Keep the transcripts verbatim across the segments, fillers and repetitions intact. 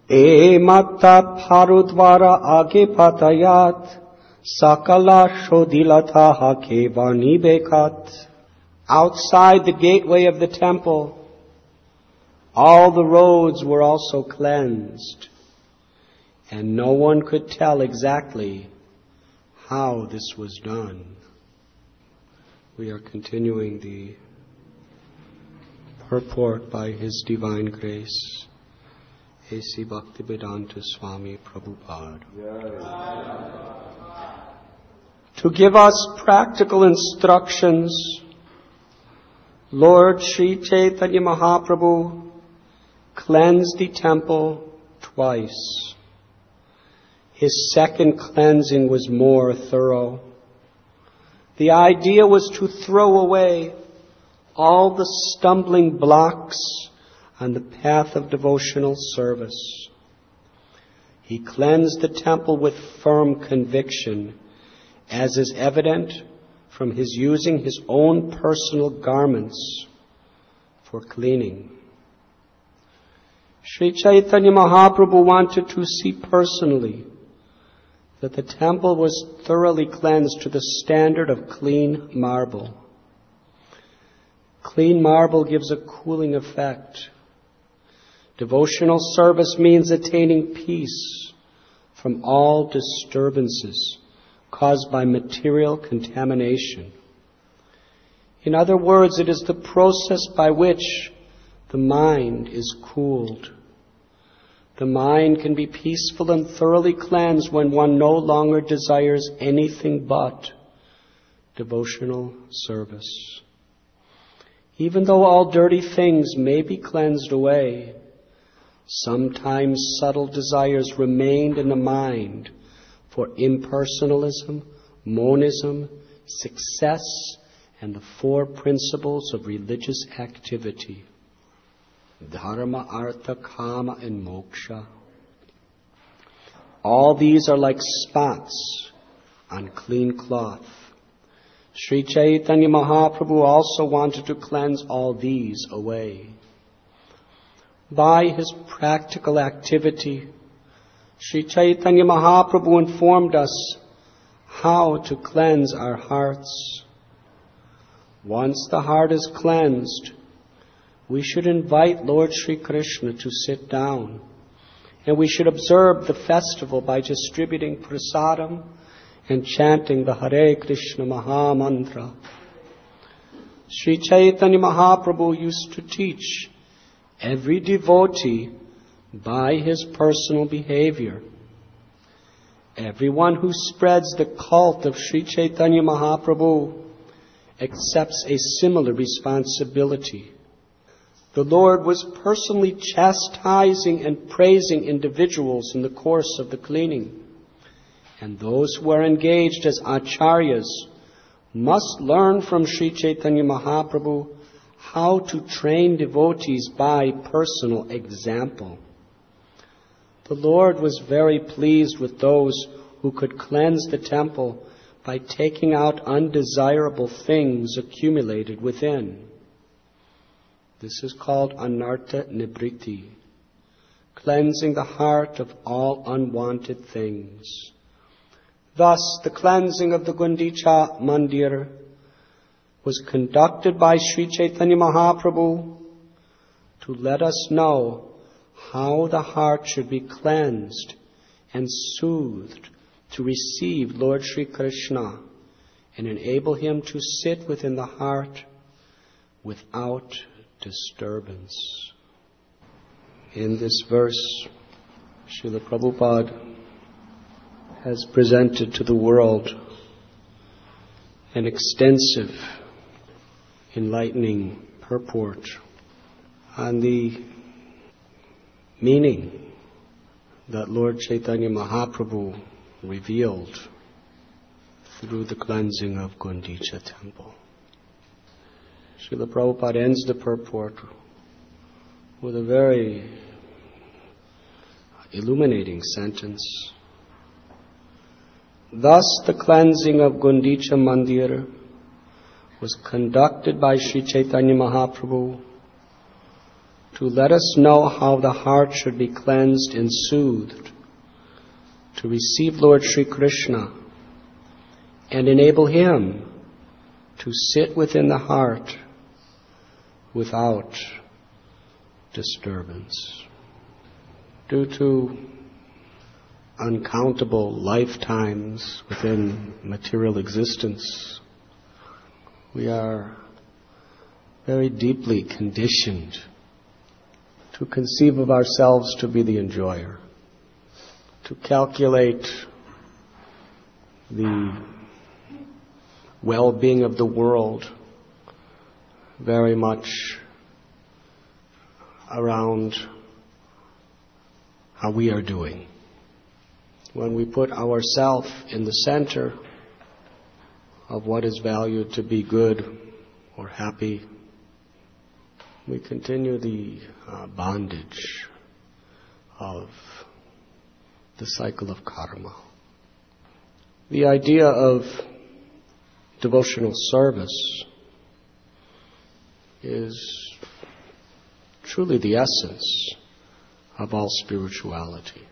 E matta parudvara age patayat sakala shodilata hake vani bekat. Outside the gateway of the temple, all the roads were also cleansed, and no one could tell exactly how this was done. We are continuing the purport by His Divine Grace, A C Bhaktivedanta Swami Prabhupada. To give us practical instructions, Lord Sri Chaitanya Mahaprabhu cleansed the temple twice. His second cleansing was more thorough. The idea was to throw away all the stumbling blocks on the path of devotional service. He cleansed the temple with firm conviction, as is evident from his using his own personal garments for cleaning. Sri Chaitanya Mahaprabhu wanted to see personally that the temple was thoroughly cleansed to the standard of clean marble. Clean marble gives a cooling effect. Devotional service means attaining peace from all disturbances caused by material contamination. In other words, it is the process by which the mind is cooled. The mind can be peaceful and thoroughly cleansed when one no longer desires anything but devotional service. Even though all dirty things may be cleansed away, sometimes subtle desires remained in the mind for impersonalism, monism, success, and the four principles of religious activity: dharma, artha, kama, and moksha. All these are like spots on clean cloth. Sri Chaitanya Mahaprabhu also wanted to cleanse all these away. By his practical activity, Sri Chaitanya Mahaprabhu informed us how to cleanse our hearts. Once the heart is cleansed, we should invite Lord Sri Krishna to sit down, and we should observe the festival by distributing prasadam and chanting the Hare Krishna Maha Mantra. Sri Chaitanya Mahaprabhu used to teach every devotee by his personal behavior. Everyone who spreads the cult of Sri Chaitanya Mahaprabhu accepts a similar responsibility. The Lord was personally chastising and praising individuals in the course of the cleaning. And those who are engaged as acharyas must learn from Sri Chaitanya Mahaprabhu how to train devotees by personal example. The Lord was very pleased with those who could cleanse the temple by taking out undesirable things accumulated within. This is called anartha nibriti, cleansing the heart of all unwanted things. Thus, the cleansing of the Gundicha Mandir was conducted by Sri Chaitanya Mahaprabhu to let us know how the heart should be cleansed and soothed to receive Lord Sri Krishna and enable him to sit within the heart without disturbance. In this verse, Srila Prabhupada has presented to the world an extensive, enlightening purport on the meaning that Lord Chaitanya Mahaprabhu revealed through the cleansing of Gundicha temple. Srila Prabhupada ends the purport with a very illuminating sentence. Thus, the cleansing of Gundicha Mandir was conducted by Sri Chaitanya Mahaprabhu to let us know how the heart should be cleansed and soothed, to receive Lord Sri Krishna and enable Him to sit within the heart without disturbance. Due to uncountable lifetimes within material existence, we are very deeply conditioned to conceive of ourselves to be the enjoyer, to calculate the well-being of the world very much around how we are doing. When we put ourselves in the center of what is valued to be good or happy, we continue the uh, bondage of the cycle of karma. The idea of devotional service is truly the essence of all spirituality.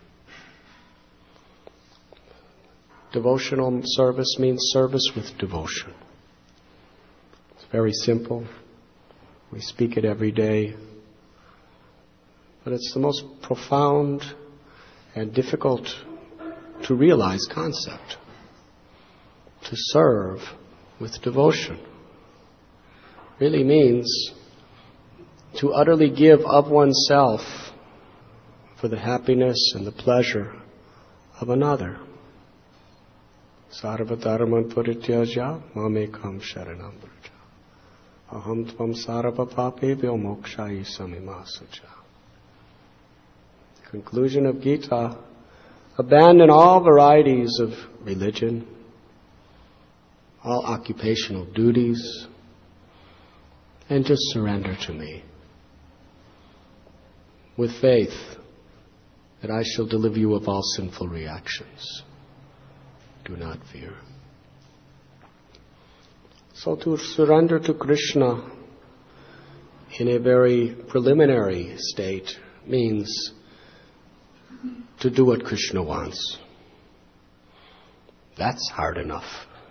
Devotional service means service with devotion. It's very simple. We speak it every day. But it's the most profound and difficult to realize concept. To serve with devotion really means to utterly give of oneself for the happiness and the pleasure of another. Sarva dharman parityaja mamekam sharanam vraja. Aham tvam sarva papebhyo mokshayi samimasacha. Conclusion of Gita: abandon all varieties of religion, all occupational duties, and just surrender to me, with faith that I shall deliver you of all sinful reactions. Do not fear. So to surrender to Krishna in a very preliminary state means to do what Krishna wants. That's hard enough.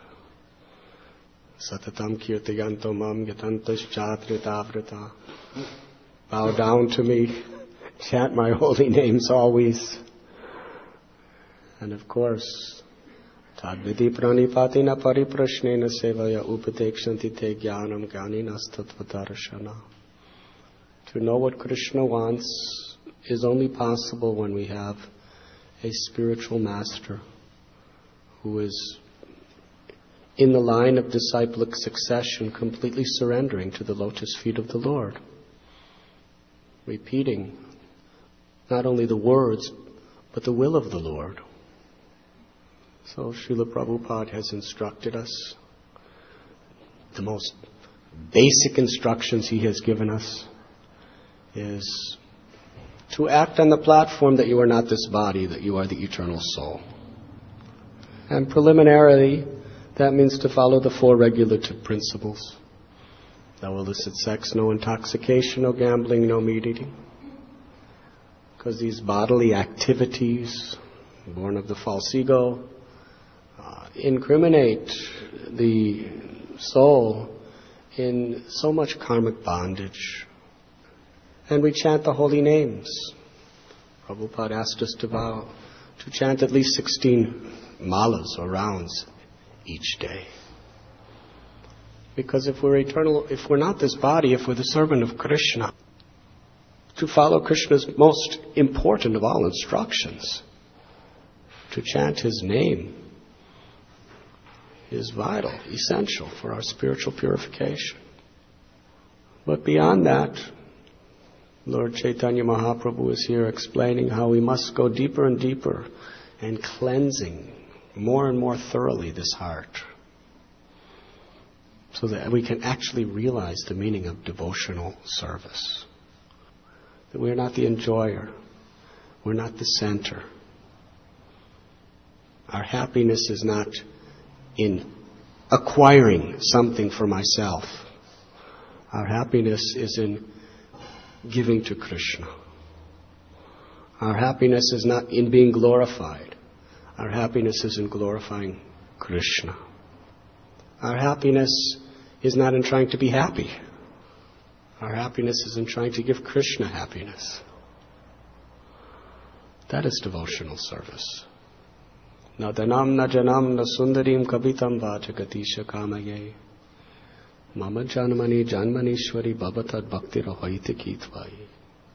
Satatam kirtayanto mam yatantas chatritavrita. Bow down to me, chant my holy names always. And of course, tadviti pranipatina pariprashnena sevaya upatekshanti te jnanam jnaninas. To know what Krishna wants is only possible when we have a spiritual master who is in the line of disciplic succession, completely surrendering to the lotus feet of the Lord, repeating not only the words, but the will of the Lord. So Srila Prabhupada has instructed us. The most basic instructions he has given us is to act on the platform that you are not this body, that you are the eternal soul. And preliminarily, that means to follow the four regulative principles. No illicit sex, no intoxication, no gambling, no meat eating. Because these bodily activities, born of the false ego, uh, incriminate the soul in so much karmic bondage. And we chant the holy names. Prabhupada asked us to vow to chant at least sixteen malas or rounds each day. Because if we're eternal, if we're not this body, if we're the servant of Krishna, to follow Krishna's most important of all instructions, to chant His name, is vital, essential for our spiritual purification. But beyond that, Lord Chaitanya Mahaprabhu is here explaining how we must go deeper and deeper and cleansing more and more thoroughly this heart, so that we can actually realize the meaning of devotional service. That we're not the enjoyer. We're not the center. Our happiness is not in acquiring something for myself. Our happiness is in giving to Krishna. Our happiness is not in being glorified. Our happiness is in glorifying Krishna. Our happiness is not in trying to be happy. Our happiness is in trying to give Krishna happiness. That is devotional service. Na danam na janam na sundarim kavitam vachagatisha kamaye. Mama janmani janmanishwari bhavatad bhakti rahaiti kitvayi.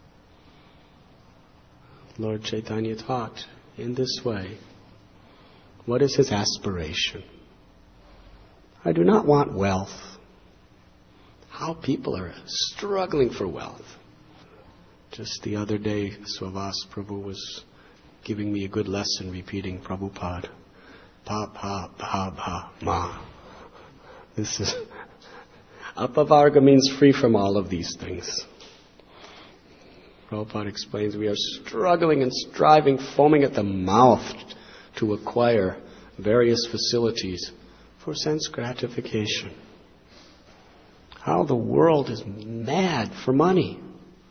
Lord Chaitanya taught in this way. What is his aspiration? I do not want wealth. How people are struggling for wealth. Just the other day, Swavas Prabhu was giving me a good lesson repeating Prabhupada. Pa, pa, pa, pa, ma. This is... Apavarga means free from all of these things. Prabhupada explains we are struggling and striving, foaming at the mouth to acquire various facilities for sense gratification. How the world is mad for money.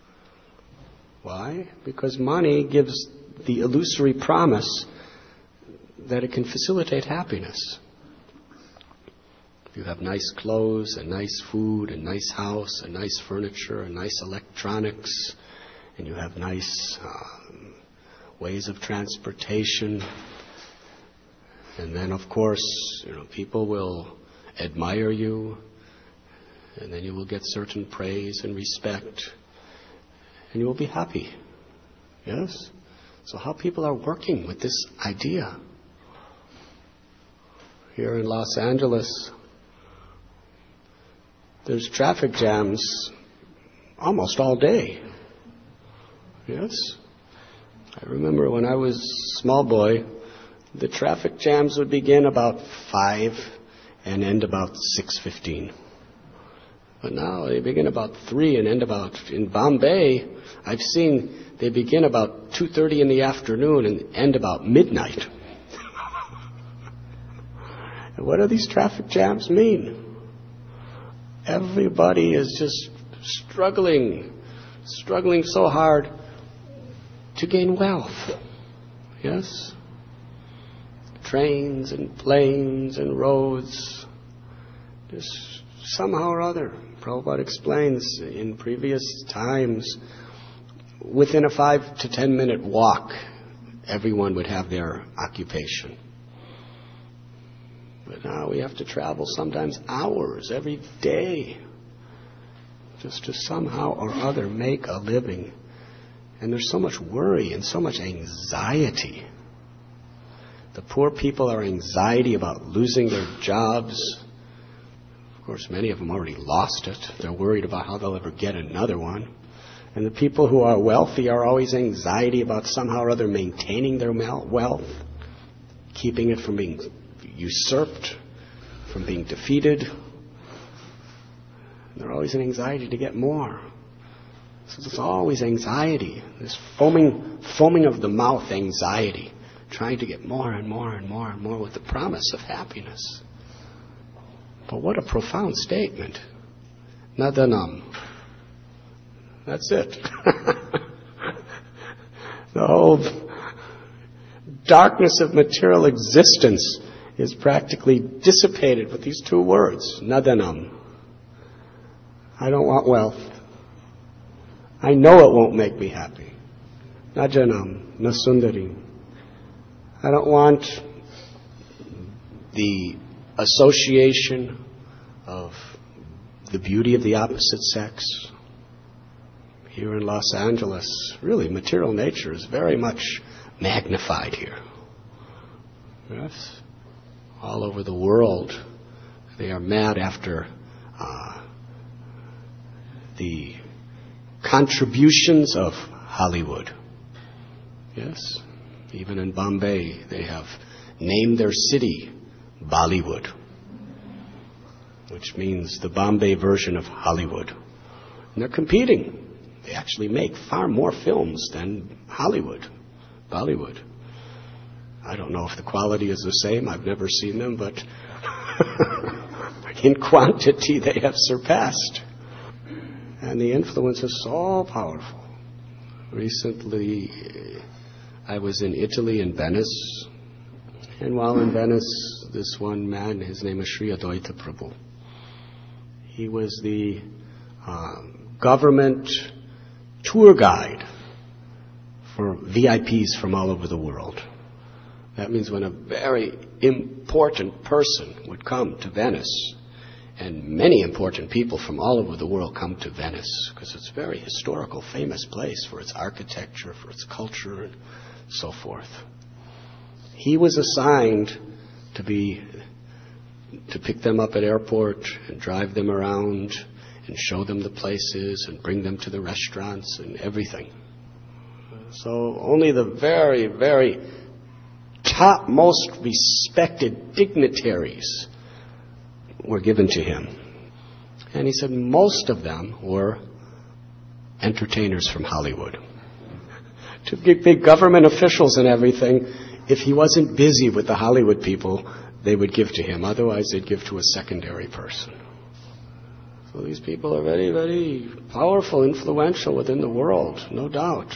Why? Because money gives the illusory promise that it can facilitate happiness. If you have nice clothes and nice food and nice house and nice furniture and nice electronics, and you have nice um, ways of transportation, and then of course, you know, people will admire you, and then you will get certain praise and respect, and you will be happy. Yes? So how people are working with this idea. Here in Los Angeles, there's traffic jams almost all day. Yes? I remember when I was a small boy, the traffic jams would begin about five and end about six fifteen. But now they begin about three and end about, in Bombay, I've seen they begin about two thirty in the afternoon and end about midnight. And what do these traffic jams mean? Everybody is just struggling, struggling so hard to gain wealth. Yes? Trains and planes and roads. Just somehow or other. Prabhupada explains in previous times, within a five to ten minute walk, everyone would have their occupation. But now we have to travel sometimes hours every day just to somehow or other make a living. And there's so much worry and so much anxiety. The poor people are anxiety about losing their jobs. Of course, many of them already lost it. They're worried about how they'll ever get another one. And the people who are wealthy are always anxiety about somehow or other maintaining their wealth, keeping it from being usurped, from being defeated. They're always in anxiety to get more. So there's always anxiety, this foaming, foaming of the mouth anxiety, trying to get more and more and more and more with the promise of happiness. But what a profound statement. Nadanam. That's it. The whole darkness of material existence is practically dissipated with these two words. Nadanam. I don't want wealth. I know it won't make me happy. Najanam, nasundarim. I don't want the association of the beauty of the opposite sex. Here in Los Angeles, really, material nature is very much magnified here. Yes? All over the world, they are mad after uh, the contributions of Hollywood. Yes? Even in Bombay, they have named their city Bollywood, which means the Bombay version of Hollywood. And they're competing. They actually make far more films than Hollywood, Bollywood. I don't know if the quality is the same. I've never seen them, but in quantity they have surpassed. And the influence is so powerful. Recently, I was in Italy, in Venice. And while in Venice, this one man, his name is Sri Advaita Prabhu. He was the uh, government tour guide for V I Ps from all over the world. That means when a very important person would come to Venice, and many important people from all over the world come to Venice, because it's a very historical, famous place for its architecture, for its culture, and so forth. He was assigned to be, to pick them up at airport and drive them around and show them the places and bring them to the restaurants and everything. So only the very, very top, most respected dignitaries were given to him. And he said most of them were entertainers from Hollywood. To big, big government officials and everything, if he wasn't busy with the Hollywood people, they would give to him. Otherwise, they'd give to a secondary person. So these people are very, very powerful, influential within the world, no doubt.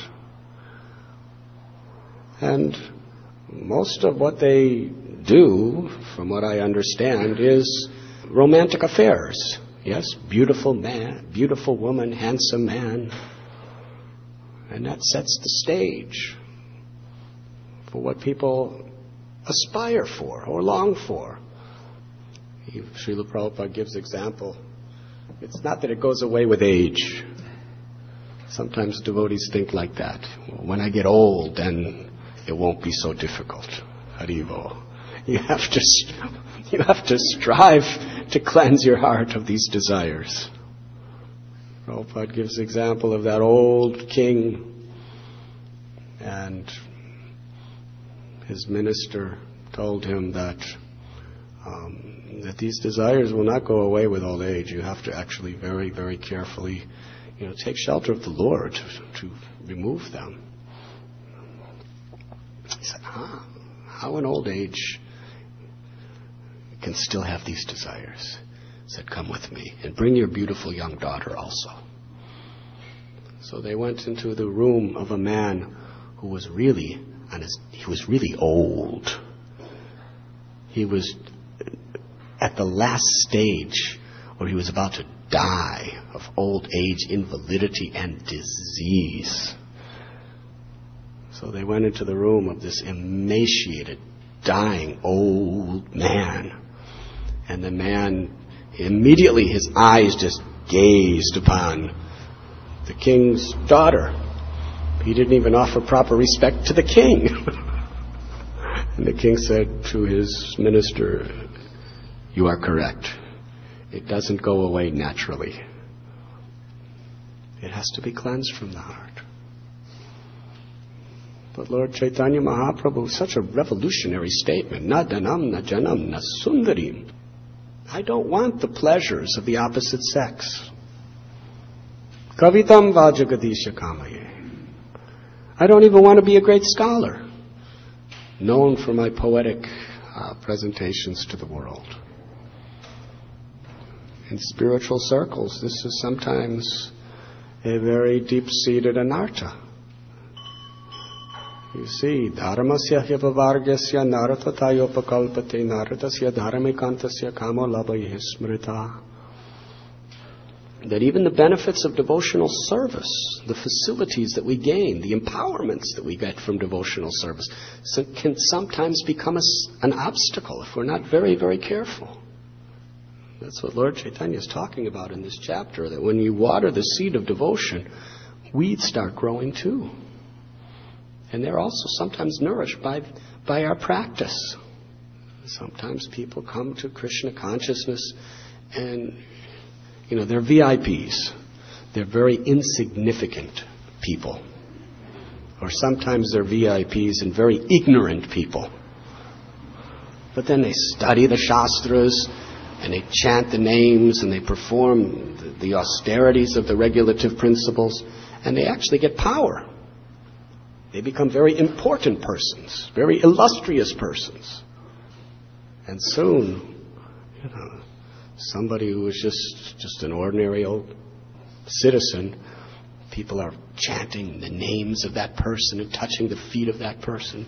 And most of what they do, from what I understand, is romantic affairs. Yes, beautiful man, beautiful woman, handsome man. And that sets the stage for what people aspire for or long for. Srila Prabhupada gives example. It's not that it goes away with age. Sometimes devotees think like that. When I get old, then it won't be so difficult. Haribo. You have to, you have to strive to cleanse your heart of these desires. Prabhupada gives example of that old king, and his minister told him that um, that these desires will not go away with old age. You have to actually very, very carefully, you know, take shelter of the Lord to, to remove them. He said, huh? How in old age can still have these desires? He said, come with me and bring your beautiful young daughter also. So they went into the room of a man who was really on his, he was really old. He was at the last stage where he was about to die of old age, invalidity, and disease. So they went into the room of this emaciated, dying old man. And the man, immediately his eyes just gazed upon the king's daughter. He didn't even offer proper respect to the king. And the king said to his minister, you are correct. It doesn't go away naturally. It has to be cleansed from the heart. But Lord Chaitanya Mahaprabhu, such a revolutionary statement. Na dhanam na janam na sundarim. I don't want the pleasures of the opposite sex. Kavitam vajagadisha kamaye. I don't even want to be a great scholar, known for my poetic uh, presentations to the world. In spiritual circles, this is sometimes a very deep-seated anartha. You see, dharmasya hyapavargasya naratatayopakalpate naratasya dharamikantasya kamo labhaye smrita. That even the benefits of devotional service, the facilities that we gain, the empowerments that we get from devotional service, can sometimes become a, an obstacle if we're not very, very careful. That's what Lord Chaitanya is talking about in this chapter, that when you water the seed of devotion, weeds start growing too. And they're also sometimes nourished by, by our practice. Sometimes people come to Krishna consciousness and, you know, they're V I Ps. They're very insignificant people. Or sometimes they're V I Ps and very ignorant people. But then they study the Shastras and they chant the names and they perform the, the austerities of the regulative principles, and they actually get power. They become very important persons, very illustrious persons. And soon, you know, somebody who was just, just an ordinary old citizen, people are chanting the names of that person and touching the feet of that person.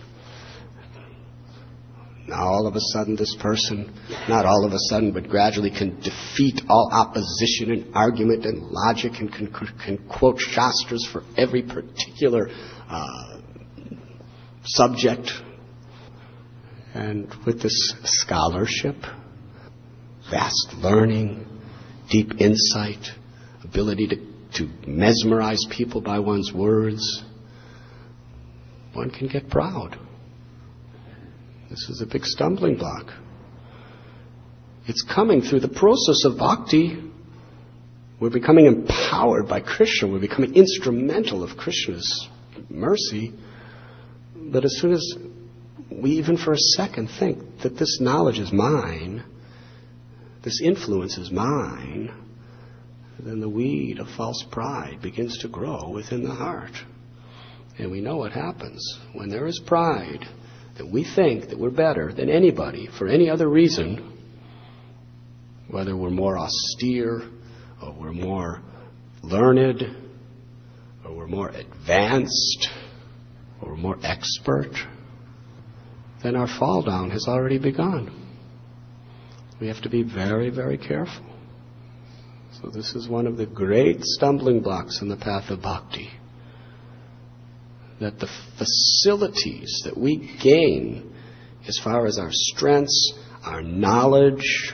Now all of a sudden this person, not all of a sudden, but gradually can defeat all opposition and argument and logic and can, can quote Shastras for every particular uh, subject. And with this scholarship, vast learning, deep insight, ability to, to mesmerize people by one's words, one can get proud. This is a big stumbling block. It's coming through the process of bhakti. We're becoming empowered by Krishna. We're becoming instrumental of Krishna's mercy. But as soon as we even for a second think that this knowledge is mine, this influence is mine, then the weed of false pride begins to grow within the heart. And we know what happens when there is pride, that we think that we're better than anybody for any other reason, whether we're more austere, or we're more learned, or we're more advanced, or we're more expert, then our fall down has already begun. We have to be very, very careful. So this is one of the great stumbling blocks in the path of bhakti. That the facilities that we gain as far as our strengths, our knowledge,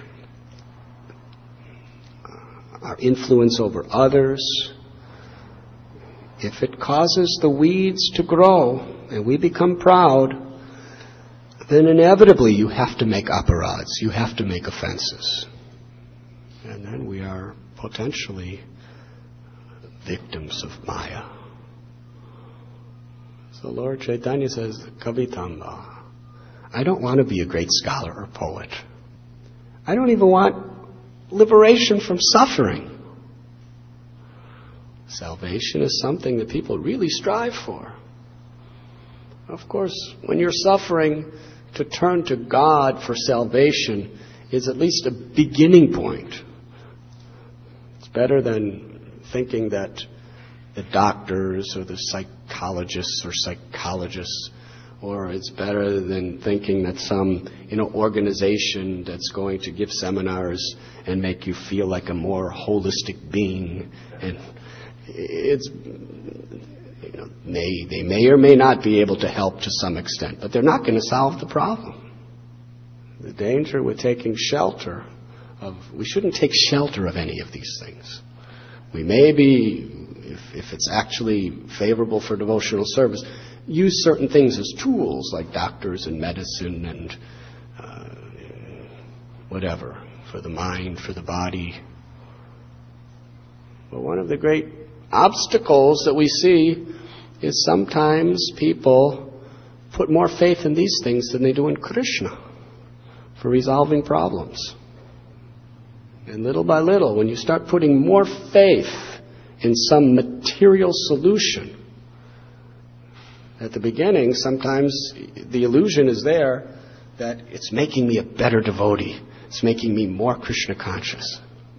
our influence over others, if it causes the weeds to grow and we become proud, then inevitably you have to make aparads, you have to make offenses. And then we are potentially victims of Maya. So Lord Chaitanya says, Kavitamba, I don't want to be a great scholar or poet. I don't even want liberation from suffering. Salvation is something that people really strive for. Of course, when you're suffering, to turn to God for salvation is at least a beginning point. It's better than thinking that the doctors or the psychologists or psychologists, or it's better than thinking that some, you know, organization that's going to give seminars and make you feel like a more holistic being. And it's, you know, may, they may or may not be able to help to some extent, but they're not going to solve the problem. The danger with taking shelter of, we shouldn't take shelter of any of these things. We may be, if, if it's actually favorable for devotional service, use certain things as tools, like doctors and medicine and uh, whatever, for the mind, for the body. But one of the great obstacles that we see is sometimes people put more faith in these things than they do in Krishna for resolving problems. And little by little, when you start putting more faith in some material solution, at the beginning, sometimes the illusion is there that it's making me a better devotee. It's making me more Krishna conscious.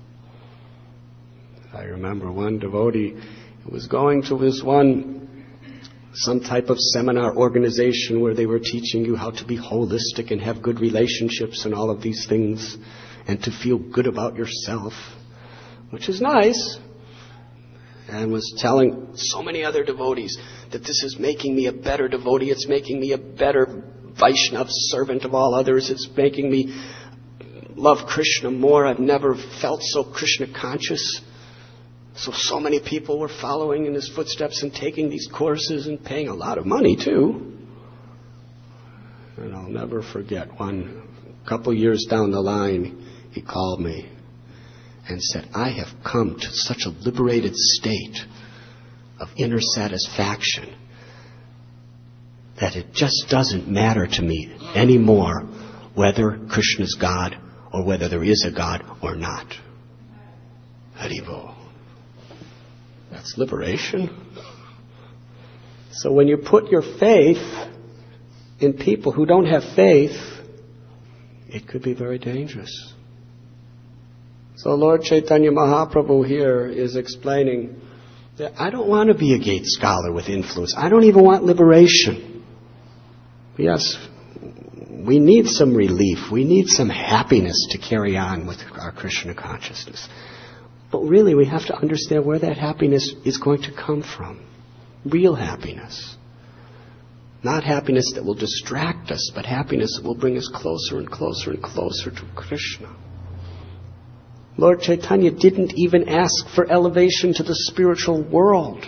I remember one devotee who was going to this one, some type of seminar organization where they were teaching you how to be holistic and have good relationships and all of these things, and to feel good about yourself, which is nice, and was telling so many other devotees that this is making me a better devotee, it's making me a better Vaishnava servant of all others, it's making me love Krishna more, I've never felt so Krishna conscious. So, so many people were following in his footsteps and taking these courses and paying a lot of money too. And I'll never forget, one couple years down the line, he called me and said, I have come to such a liberated state of inner satisfaction that it just doesn't matter to me anymore whether Krishna's God or whether there is a God or not. Haribo. That's liberation. So when you put your faith in people who don't have faith, it could be very dangerous. So Lord Chaitanya Mahaprabhu here is explaining that I don't want to be a gate scholar with influence. I don't even want liberation. Yes, we need some relief. We need some happiness to carry on with our Krishna consciousness. But really, we have to understand where that happiness is going to come from. Real happiness. Not happiness that will distract us, but happiness that will bring us closer and closer and closer to Krishna. Lord Chaitanya didn't even ask for elevation to the spiritual world.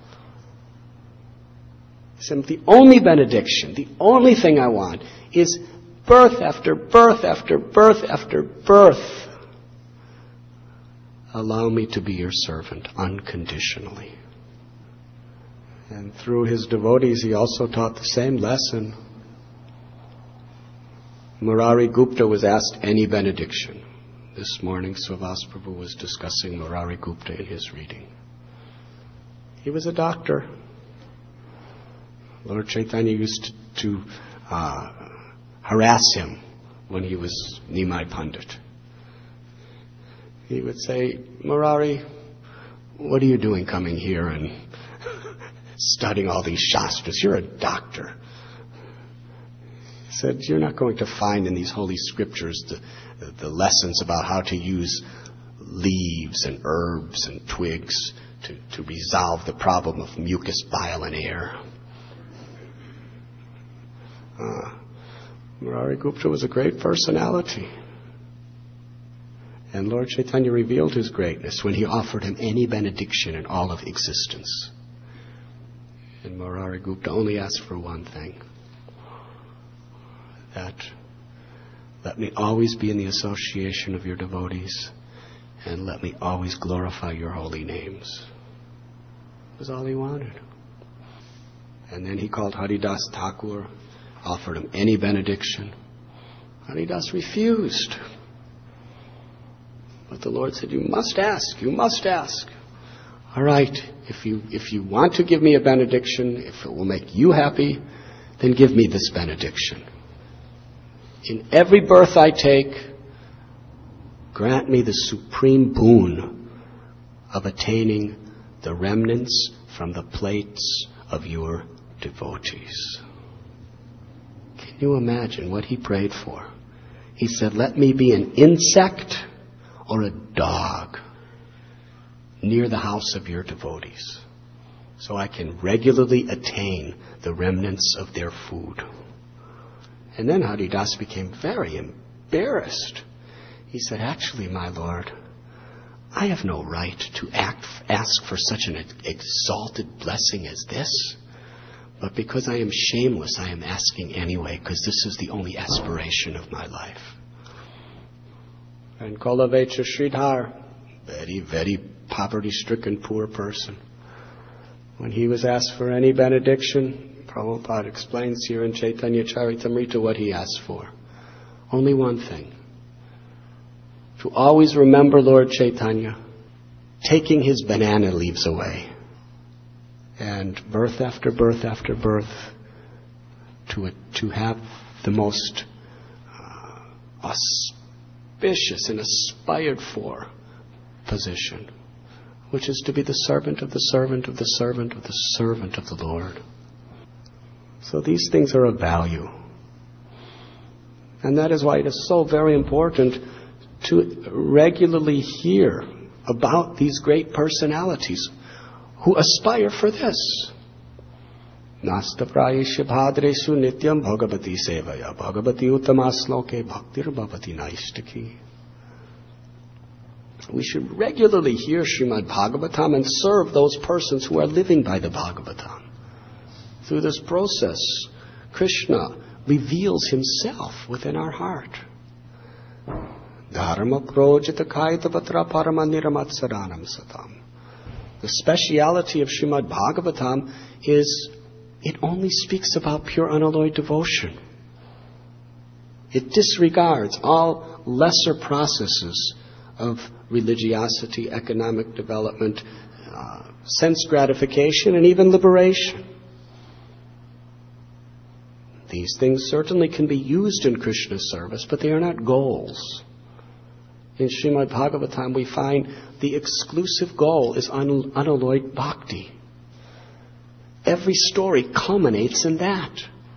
He said, the only benediction, the only thing I want is birth after birth after birth after birth. Allow me to be your servant unconditionally. And through his devotees, he also taught the same lesson. Murari Gupta was asked any benediction. This morning, Srivas Prabhu was discussing Murari Gupta in his reading. He was a doctor. Lord Chaitanya used to uh, harass him when he was Nimai Pandit. He would say, Murari, what are you doing coming here and studying all these shastras? You're a doctor. He said, you're not going to find in these holy scriptures the, the, the lessons about how to use leaves and herbs and twigs to, to resolve the problem of mucus, bile, and air. Uh, Murari Gupta was a great personality. And Lord Chaitanya revealed his greatness when he offered him any benediction in all of existence. And Murari Gupta only asked for one thing. That, let me always be in the association of your devotees, and let me always glorify your holy names. That was all he wanted. And then he called Haridas Thakur, offered him any benediction. Haridas refused. But the Lord said, you must ask, you must ask. All right, if you if you want to give me a benediction, if it will make you happy, then give me this benediction. In every birth I take, grant me the supreme boon of attaining the remnants from the plates of your devotees. Can you imagine what he prayed for? He said, let me be an insect or a dog near the house of your devotees, so I can regularly attain the remnants of their food. And then Haridas became very embarrassed. He said, actually, my Lord, I have no right to act, ask for such an exalted blessing as this, but because I am shameless, I am asking anyway, because this is the only aspiration of my life. And Kolavecha Sridhar, very, very poverty-stricken poor person, when he was asked for any benediction, Prabhupada explains here in Chaitanya Charitamrita what he asked for. Only one thing. To always remember Lord Chaitanya taking his banana leaves away, and birth after birth after birth, to, to have the most uh, auspicious and aspired for position, which is to be the servant of the servant of the servant of the servant of the Lord. So these things are of value. And that is why it is so very important to regularly hear about these great personalities who aspire for this. Nasta prayesha bhadresu nityam bhagavati sevaya bhagavati uttamasloke bhaktir bhavati naistaki. We should regularly hear Srimad Bhagavatam and serve those persons who are living by the Bhagavatam. Through this process, Krishna reveals himself within our heart. Dharma projita kaitavatra parama niramatsaranam satam. The speciality of Srimad Bhagavatam is it only speaks about pure unalloyed devotion. It disregards all lesser processes of religiosity, economic development, uh, sense gratification, and even liberation. These things certainly can be used in Krishna's service, but they are not goals. In Srimad Bhagavatam, we find the exclusive goal is un- unalloyed bhakti. Every story culminates in that.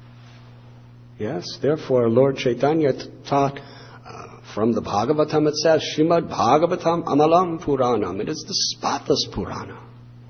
Yes, therefore Lord Chaitanya taught uh, from the Bhagavatam, it says, Srimad Bhagavatam Amalam Puranam. It is the spotless Purana.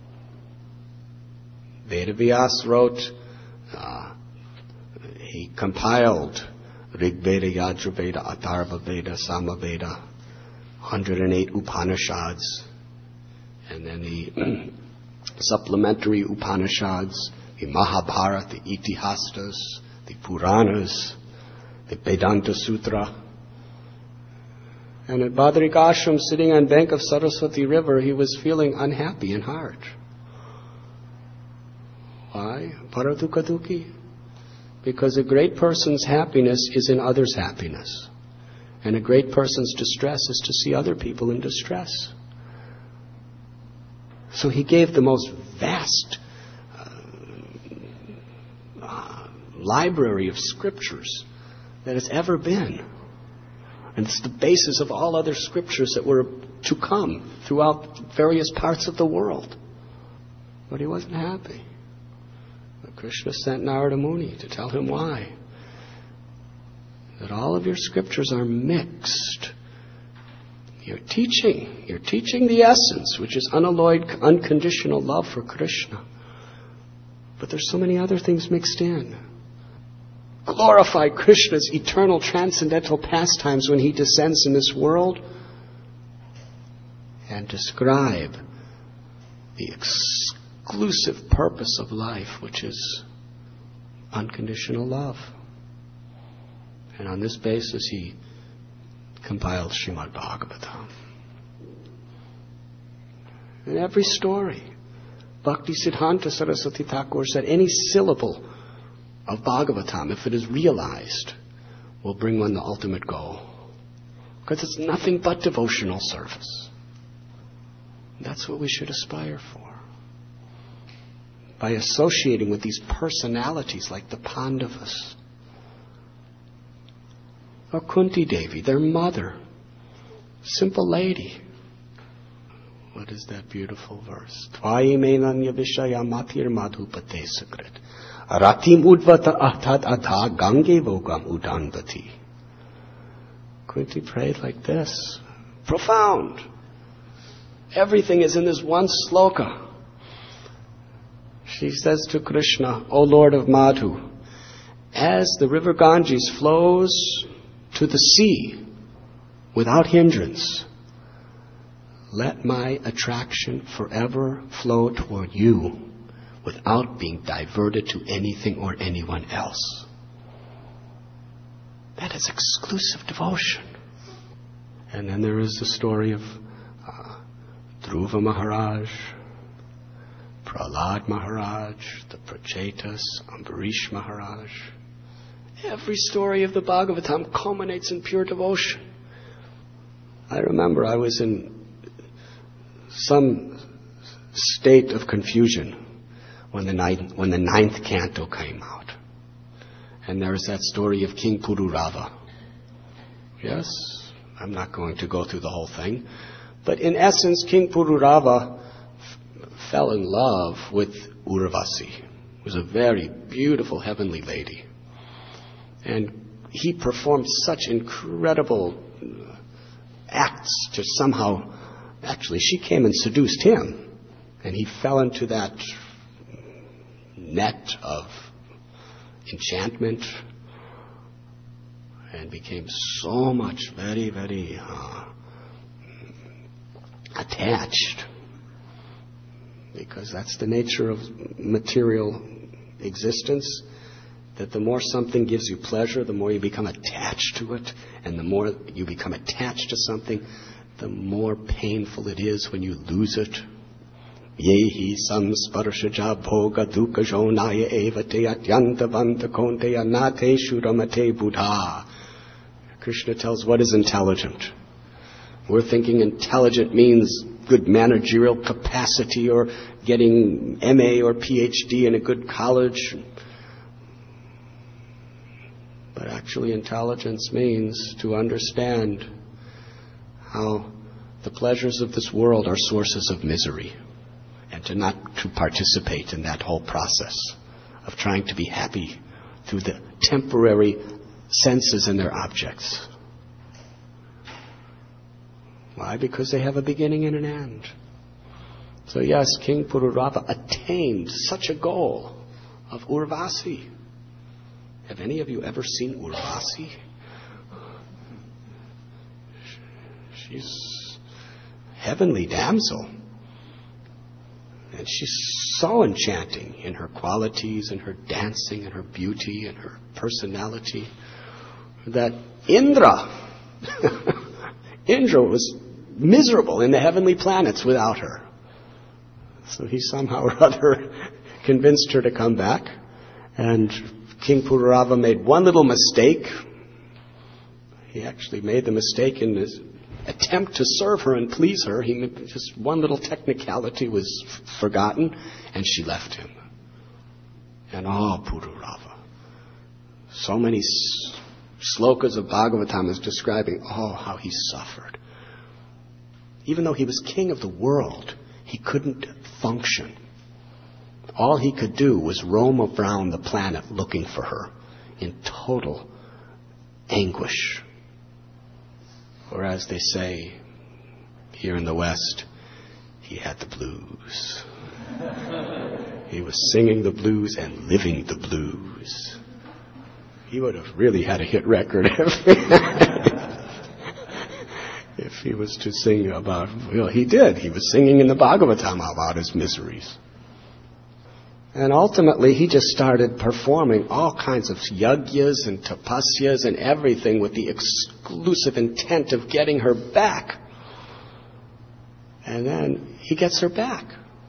Vedavyas wrote, uh, he compiled Rig Veda, Yajurveda, Atharva Veda, Samaveda, one hundred eight Upanishads, and then the supplementary Upanishads, the Mahabharata, the Itihastas, the Puranas, the Vedanta Sutra. And at Badrik Ashram, sitting on bank of Saraswati River, he was feeling unhappy in heart. Why? Paradukaduki. Because a great person's happiness is in others' happiness. And a great person's distress is to see other people in distress. So he gave the most vast uh, uh, library of scriptures that has ever been. And it's the basis of all other scriptures that were to come throughout various parts of the world. But he wasn't happy. But Krishna sent Narada Muni to tell him why. That all of your scriptures are mixed. You're teaching. You're teaching the essence, which is unalloyed, unconditional love for Krishna. But there's so many other things mixed in. Glorify Krishna's eternal transcendental pastimes when he descends in this world. And describe the exclusive purpose of life, which is unconditional love. And on this basis, he compiled Srimad Bhagavatam. In every story, Bhakti Siddhanta Saraswati Thakur said any syllable of Bhagavatam, if it is realized, will bring one the ultimate goal. Because it's nothing but devotional service. That's what we should aspire for. By associating with these personalities like the Pandavas, or Kunti Devi, their mother, simple lady. What is that beautiful verse? Tvai menanya vishaya matir madhupate sakrit. Ratim udvata ahtad adha gange vogam udanvati. Kunti prayed like this. Profound. Everything is in this one sloka. She says to Krishna, O Lord of Madhu, as the river Ganges flows to the sea without hindrance, let my attraction forever flow toward you without being diverted to anything or anyone else. That is exclusive devotion. And then there is the story of uh, Dhruva Maharaj, Prahlad Maharaj, the Prachetas, Ambarish Maharaj. Every story of the Bhagavatam culminates in pure devotion. I remember I was in some state of confusion when the ninth, when the ninth canto came out. And there was that story of King Pururava. Yes, I'm not going to go through the whole thing. But in essence, King Pururava f- fell in love with Urvasi, who was a very beautiful heavenly lady. And he performed such incredible acts to somehow, actually she came and seduced him. And he fell into that net of enchantment and became so much very, very uh, attached. Because that's the nature of material existence. That the more something gives you pleasure, the more you become attached to it. And the more you become attached to something, the more painful it is when you lose it. Yehi samsparshaja bhoga dukkha jonaya evate atyantavanta konteya nate shuramate buddha. Krishna tells what is intelligent. We're thinking intelligent means good managerial capacity or getting M A or P H D in a good college. But actually intelligence means to understand how the pleasures of this world are sources of misery, and to not to participate in that whole process of trying to be happy through the temporary senses and their objects. Why? Because they have a beginning and an end. So yes, King Pururava attained such a goal of Urvasi. Have any of you ever seen Urvasi? She's a heavenly damsel. And she's so enchanting in her qualities and her dancing and her beauty and her personality that Indra, Indra was miserable in the heavenly planets without her. So he somehow or other convinced her to come back. And King Pururava made one little mistake. He actually made the mistake in his attempt to serve her and please her. He just one little technicality was f- forgotten, and she left him. And oh, Pururava. So many s- slokas of Bhagavatam is describing, oh, how he suffered. Even though he was king of the world, he couldn't function. All he could do was roam around the planet looking for her in total anguish. Or as they say here in the West, he had the blues. He was singing the blues and living the blues. He would have really had a hit record if, if he was to sing about, well, he did. He was singing in the Bhagavatam about his miseries. And ultimately, he just started performing all kinds of yagyas and tapasyas and everything with the exclusive intent of getting her back. And then he gets her back.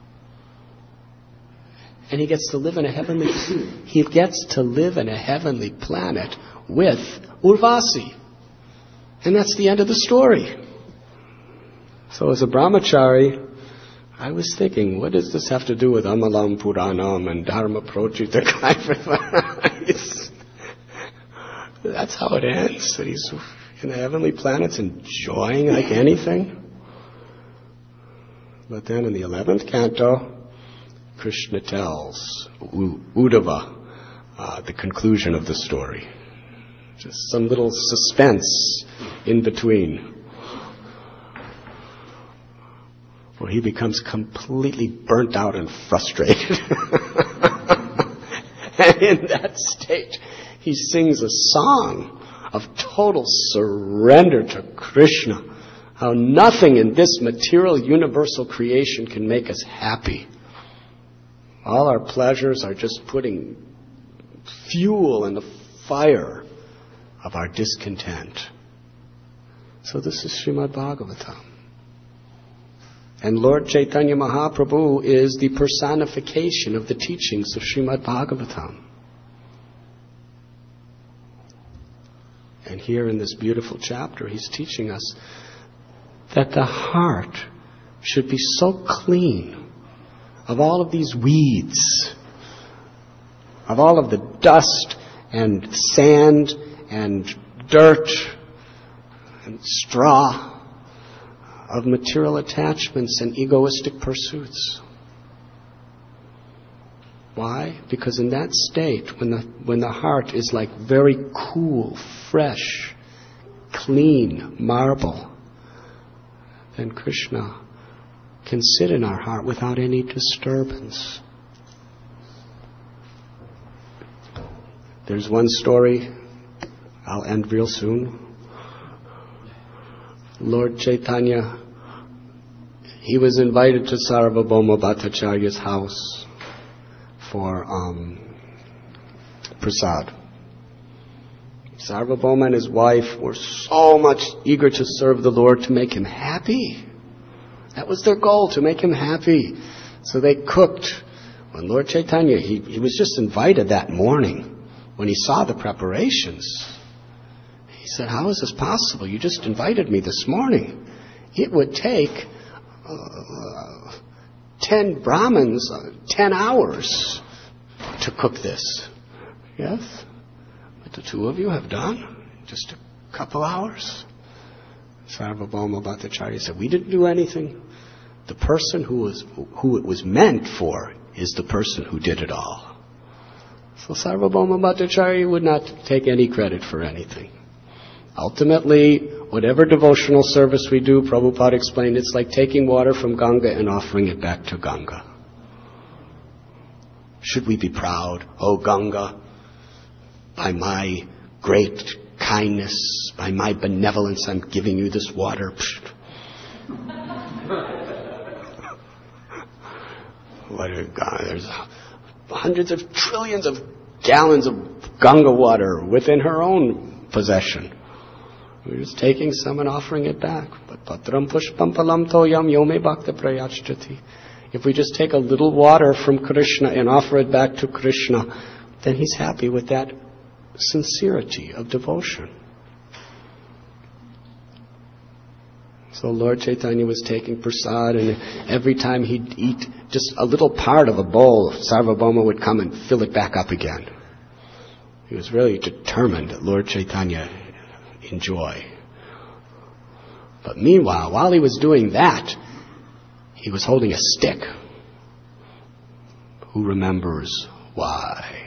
And he gets to live in a heavenly, he gets to live in a heavenly planet with Urvasi. And that's the end of the story. So as a brahmachari, I was thinking, what does this have to do with Amalam Puranam and Dharma Projita? That's how it ends. That he's in the heavenly planets enjoying like anything. But then in the eleventh canto, Krishna tells Uddhava uh, the conclusion of the story. Just some little suspense in between, where he becomes completely burnt out and frustrated. And in that state, he sings a song of total surrender to Krishna. How nothing in this material universal creation can make us happy. All our pleasures are just putting fuel in the fire of our discontent. So this is Srimad Bhagavatam. And Lord Chaitanya Mahaprabhu is the personification of the teachings of Srimad Bhagavatam. And here in this beautiful chapter, he's teaching us that the heart should be so clean of all of these weeds, of all of the dust and sand and dirt and straw of material attachments and egoistic pursuits. Why? Because in that state, when the when the heart is like very cool, fresh, clean marble, then Krishna can sit in our heart without any disturbance. There's one story, I'll end real soon. Lord Chaitanya, he was invited to Sarvabhauma Bhattacharya's house for um, prasad. Sarvabhauma and his wife were so much eager to serve the Lord to make him happy. That was their goal, to make him happy. So they cooked. When Lord Chaitanya, he, he was just invited that morning. When he saw the preparations, he said, how is this possible? You just invited me this morning. It would take uh, ten Brahmins, uh, ten hours to cook this. Yes? But the two of you have done just a couple hours. Sarvabhauma Bhattacharya said, we didn't do anything. The person who was who it was meant for is the person who did it all. So Sarvabhauma Bhattacharya would not take any credit for anything. Ultimately, whatever devotional service we do, Prabhupada explained, it's like taking water from Ganga and offering it back to Ganga. Should we be proud? Oh, Ganga, by my great kindness, by my benevolence, I'm giving you this water. What a God, there's hundreds of trillions of gallons of Ganga water within her own possession. We're just taking some and offering it back. But patram pushpam palam toyam yome bhakta prayachchati. If we just take a little water from Krishna and offer it back to Krishna, then he's happy with that sincerity of devotion. So Lord Chaitanya was taking prasad, and every time he'd eat just a little part of a bowl, Sarvabhauma would come and fill it back up again. He was really determined that Lord Chaitanya enjoy. But meanwhile, while he was doing that, he was holding a stick. Who remembers why?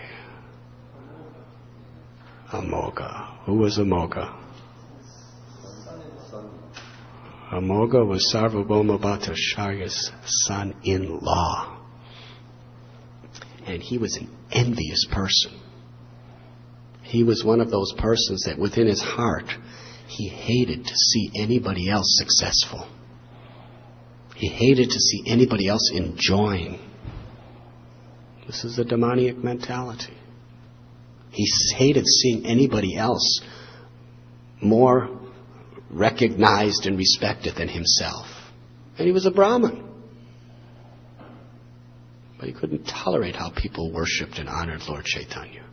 Amoga. Who was Amoga? Amoga was Sarvabhauma Bhattacharya's son-in-law. And he was an envious person. He was one of those persons that within his heart, he hated to see anybody else successful. He hated to see anybody else enjoying. This is the demoniac mentality. He hated seeing anybody else more recognized and respected than himself. And he was a Brahmin. But he couldn't tolerate how people worshipped and honored Lord Chaitanya.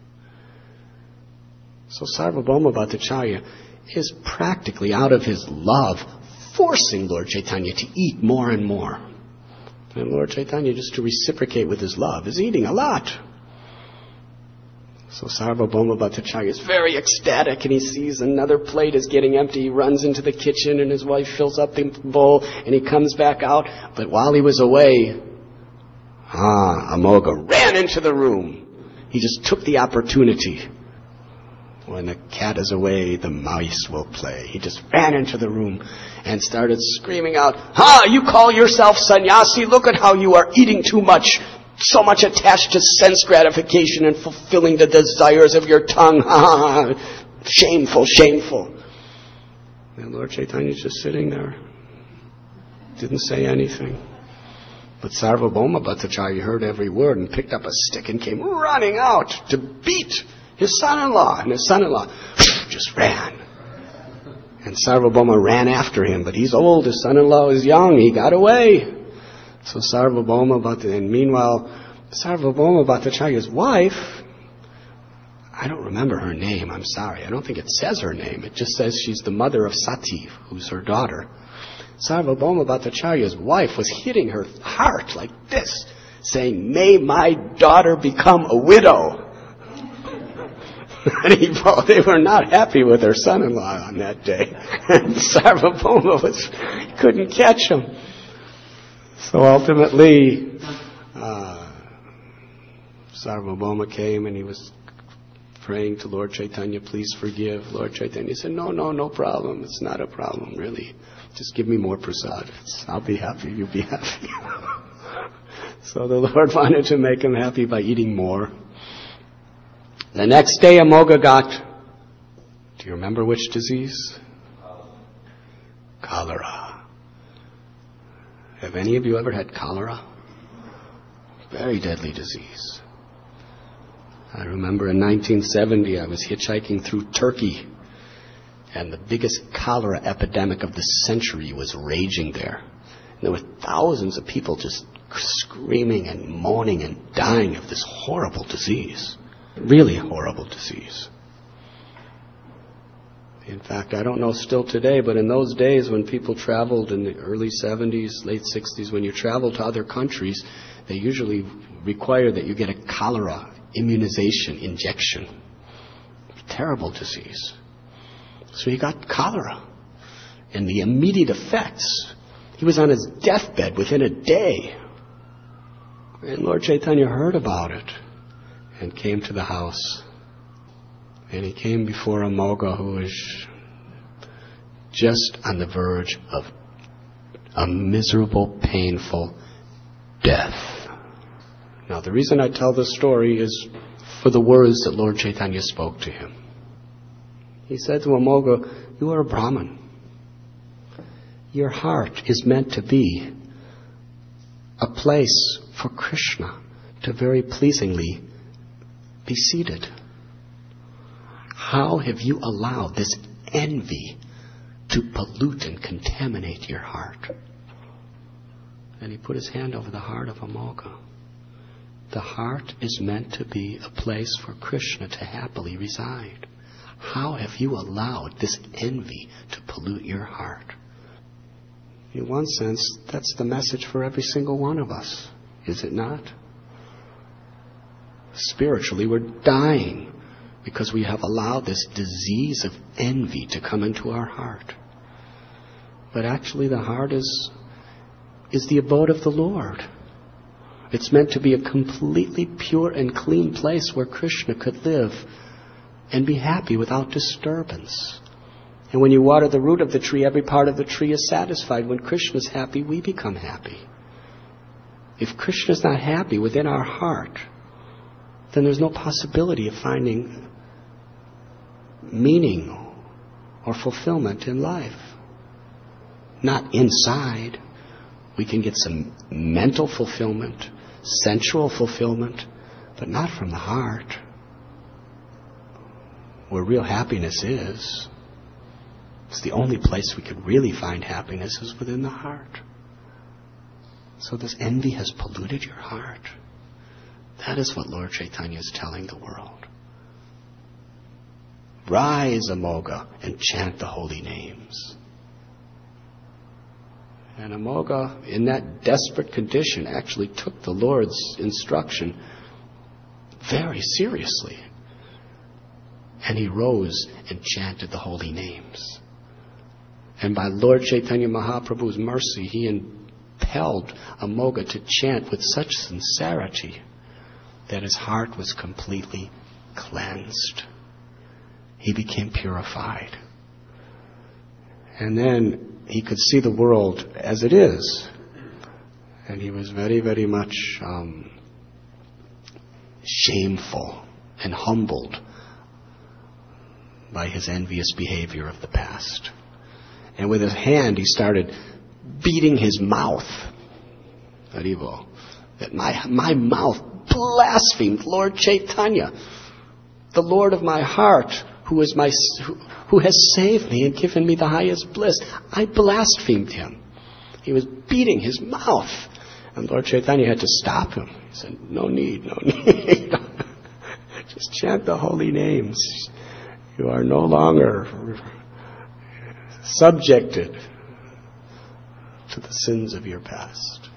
So Sarvabhauma Bhattacharya is practically out of his love forcing Lord Chaitanya to eat more and more. And Lord Chaitanya, just to reciprocate with his love, is eating a lot. So Sarvabhauma Bhattacharya is very ecstatic, and he sees another plate is getting empty. He runs into the kitchen, and his wife fills up the bowl, and he comes back out. But while he was away, ah, Amoga ran into the room. He just took the opportunity. When the cat is away, the mice will play. He just ran into the room and started screaming out, "Ha! You call yourself sannyasi? Look at how you are eating too much. So much attached to sense gratification and fulfilling the desires of your tongue. Ha ha ha! Shameful, shameful." And Lord Chaitanya is just sitting there. Didn't say anything. But Sarvabhauma Bhattacharya heard every word and picked up a stick and came running out to beat his son-in-law. And his son-in-law just ran. And Sarvabhauma ran after him. But he's old. His son-in-law is young. He got away. So Sarvabhauma Bhattacharya, and meanwhile, Sarvabhauma Bhattacharya's wife, I don't remember her name, I'm sorry. I don't think it says her name. It just says she's the mother of Sati, who's her daughter. Sarvabhauma Bhattacharya's wife was hitting her heart like this, saying, "May my daughter become a widow." And he, they were not happy with their son-in-law on that day. And Sarvabhauma was, couldn't catch him. So ultimately, uh, Sarvabhauma came and he was praying to Lord Chaitanya, "Please forgive." Lord Chaitanya said, "No, no, no problem. It's not a problem, really. Just give me more prasad. It's, I'll be happy. You'll be happy." So the Lord wanted to make him happy by eating more. The next day, Amoga got, do you remember which disease? Cholera. Have any of you ever had cholera? Very deadly disease. I remember in nineteen seventy, I was hitchhiking through Turkey, and the biggest cholera epidemic of the century was raging there. And there were thousands of people just screaming and moaning and dying of this horrible disease. Really horrible disease. In fact, I don't know still today, but in those days when people traveled in the early seventies, late sixties, when you traveled to other countries, they usually require that you get a cholera immunization injection. Terrible disease. So he got cholera. and the immediate effects. He was on his deathbed within a day. And Lord Chaitanya heard about it and came to the house. And he came before Amoga, who was just on the verge of a miserable, painful death. Now, the reason I tell this story is for the words that Lord Chaitanya spoke to him. He said to Amoga, you are a Brahmin. Your heart is meant to be a place for Krishna to very pleasingly be seated. How have you allowed this envy to pollute and contaminate your heart? And he put his hand over the heart of Amoga. The heart is meant to be a place for Krishna to happily reside. How have you allowed this envy to pollute your heart? In one sense, that's the message for every single one of us, is it not? Spiritually, we're dying because we have allowed this disease of envy to come into our heart. But actually the heart is, is the abode of the Lord. It's meant to be a completely pure and clean place where Krishna could live and be happy without disturbance. And when you water the root of the tree, every part of the tree is satisfied. When Krishna is happy, we become happy. If Krishna is not happy within our heart, then there's no possibility of finding meaning or fulfillment in life. Not inside. We can get some mental fulfillment, sensual fulfillment, but not from the heart. Where real happiness is. It's the only place we could really find happiness is within the heart. So this envy has polluted your heart. That is what Lord Chaitanya is telling the world. Rise, Amoga, and chant the holy names. And Amoga, in that desperate condition, actually took the Lord's instruction very seriously. And he rose and chanted the holy names. And by Lord Chaitanya Mahaprabhu's mercy, he impelled Amoga to chant with such sincerity that his heart was completely cleansed. He became purified. And then he could see the world as it is. And he was very, very much um, shameful and humbled by his envious behavior of the past. And with his hand he started beating his mouth. Haribo. That my, my mouth blasphemed Lord Chaitanya, the Lord of my heart, who is my who, who has saved me and given me the highest bliss. I blasphemed him. He was beating his mouth. And Lord Chaitanya had to stop him. He said, no need, no need. Just chant the holy names. You are no longer subjected to the sins of your past.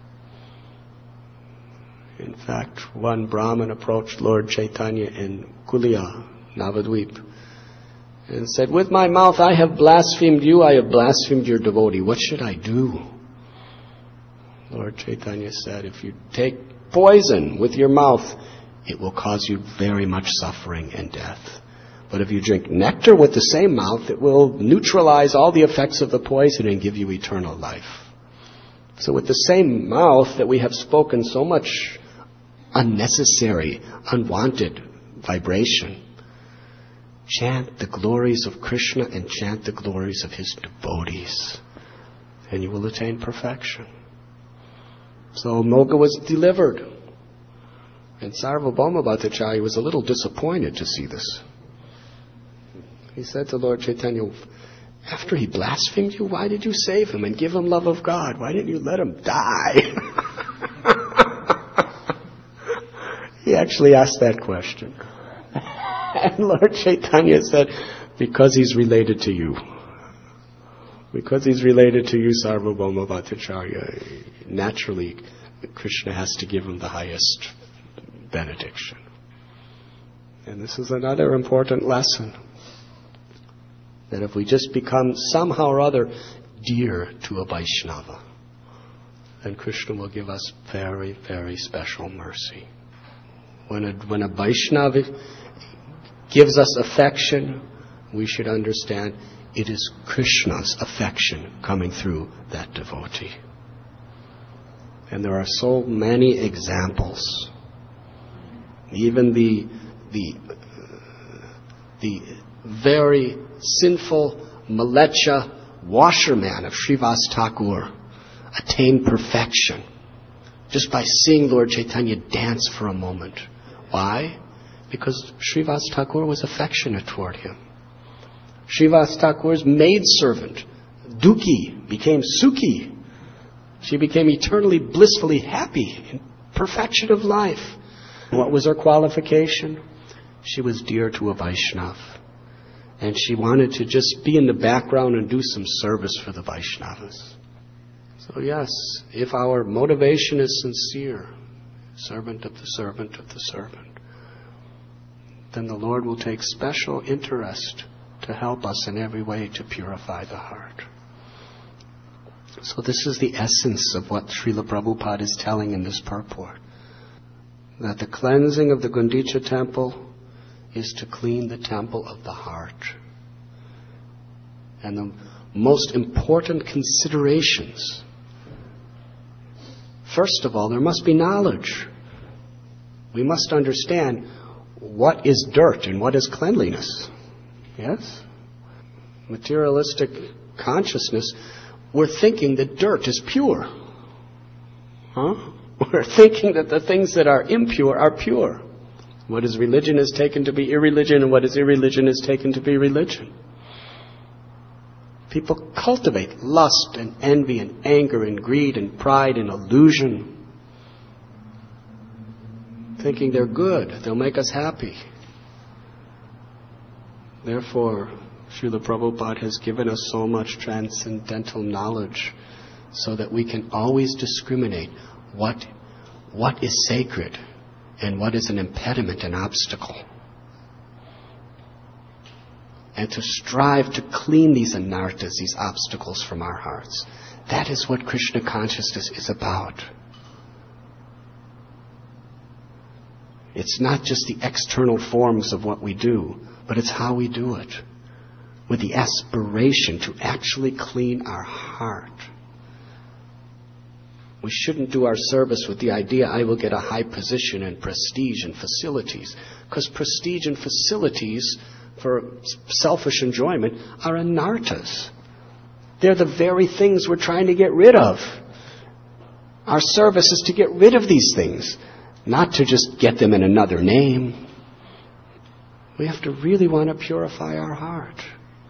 In fact, one Brahmin approached Lord Chaitanya in Kulia, Navadvip, and said, with my mouth I have blasphemed you, I have blasphemed your devotee. What should I do? Lord Chaitanya said, if you take poison with your mouth, it will cause you very much suffering and death. But if you drink nectar with the same mouth, it will neutralize all the effects of the poison and give you eternal life. So with the same mouth that we have spoken so much unnecessary, unwanted vibration, chant the glories of Krishna and chant the glories of his devotees, and you will attain perfection. So Amoga was delivered. And Sarvabhauma Bhattacharya was a little disappointed to see this. He said to Lord Chaitanya, after he blasphemed you, why did you save him and give him love of God? Why didn't you let him die? He actually asked that question. And Lord Chaitanya said, because he's related to you. Because he's related to you, Sarvabhauma Bhattacharya, naturally Krishna has to give him the highest benediction. And this is another important lesson. that if we just become somehow or other dear to a Vaishnava, then Krishna will give us very, very special mercy. When a, when a Vaishnava gives us affection, we should understand it is Krishna's affection coming through that devotee. And there are so many examples. Even the the the very sinful Malecha washerman of Srivas Thakur attained perfection just by seeing Lord Chaitanya dance for a moment. Why? Because Srivas Thakur was affectionate toward him. Srivas Thakur's maidservant, Duki, became Sukhi. She became eternally blissfully happy in perfection of life. What was her qualification? She was dear to a Vaishnava. And she wanted to just be in the background and do some service for the Vaishnavas. So yes, if our motivation is sincere, servant of the servant of the servant, then the Lord will take special interest to help us in every way to purify the heart. So this is the essence of what Srila Prabhupada is telling in this purport. That the cleansing of the Gundicha temple is to clean the temple of the heart. And the most important considerations. First of all, there must be knowledge. We must understand what is dirt and what is cleanliness. Yes? Materialistic consciousness, we're thinking that dirt is pure. Huh? We're thinking that the things that are impure are pure. What is religion is taken to be irreligion, and what is irreligion is taken to be religion. People cultivate lust and envy and anger and greed and pride and illusion, thinking they're good, they'll make us happy. Therefore, Srila Prabhupada has given us so much transcendental knowledge so that we can always discriminate what, what is sacred and what is an impediment, an obstacle. And to strive to clean these anarthas, these obstacles from our hearts. That is what Krishna consciousness is about. It's not just the external forms of what we do, but it's how we do it. With the aspiration to actually clean our heart. We shouldn't do our service with the idea, I will get a high position and prestige and facilities. Because prestige and facilities for selfish enjoyment are anarthas. They're the very things we're trying to get rid of. Our service is to get rid of these things, not to just get them in another name. We have to really want to purify our heart.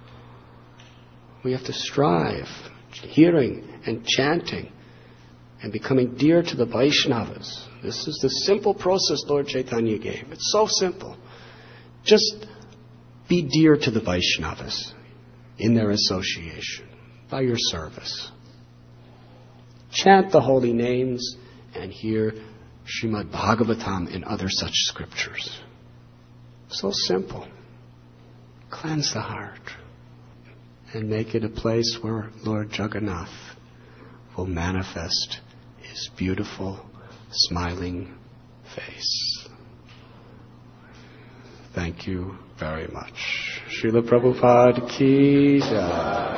We have to strive, hearing and chanting, and becoming dear to the Vaishnavas. This is the simple process Lord Chaitanya gave. It's so simple. Just be dear to the Vaishnavas in their association, by your service. Chant the holy names and hear Srimad Bhagavatam and other such scriptures. So simple. Cleanse the heart and make it a place where Lord Jagannath will manifest His beautiful, smiling face. Thank you very much. Srila Prabhupada ki jai.